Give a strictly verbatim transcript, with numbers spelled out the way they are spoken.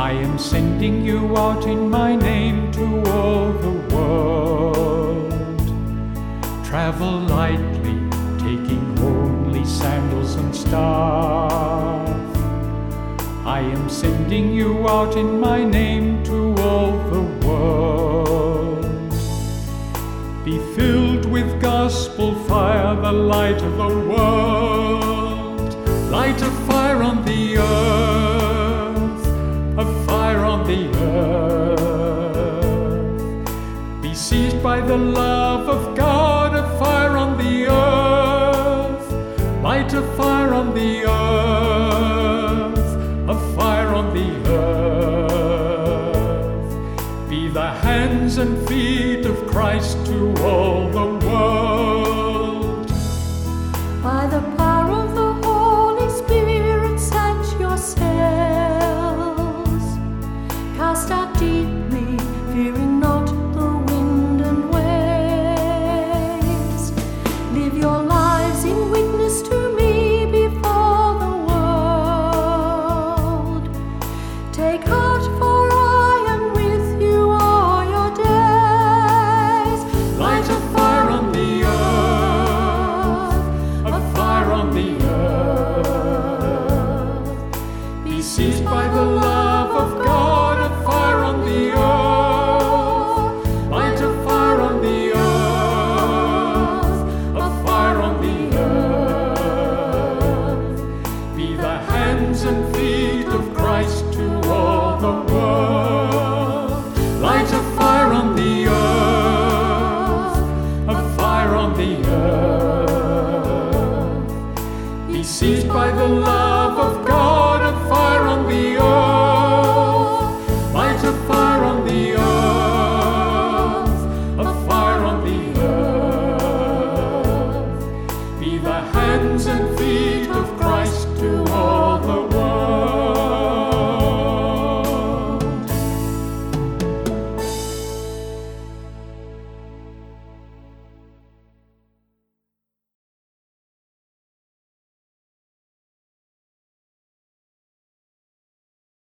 I am sending you out in my name to all the world. Travel lightly, taking only sandals and staff. I am sending you out in my name to all the world. Be filled with gospel fire, the light of the world. Light a fire on the earth, a fire on the earth. Be seized by the love of God, a fire on the earth. Light a fire on the earth, a fire on the earth. Be the hands and feet of Christ to all the world. By the power of the Holy Spirit, set yourselves. Cast out deeply, fearing not the wind and waves. Live your lives in witness to me before the world. Take heart, for I am with you all your days. Light a fire on the earth, a fire on the earth. Be seized by the love of God, a fire on the earth. Light a fire on the earth, a fire on the earth. Be the hands and feet of Christ to all the world. Light a fire on the earth, a fire on the earth. Be seized by the love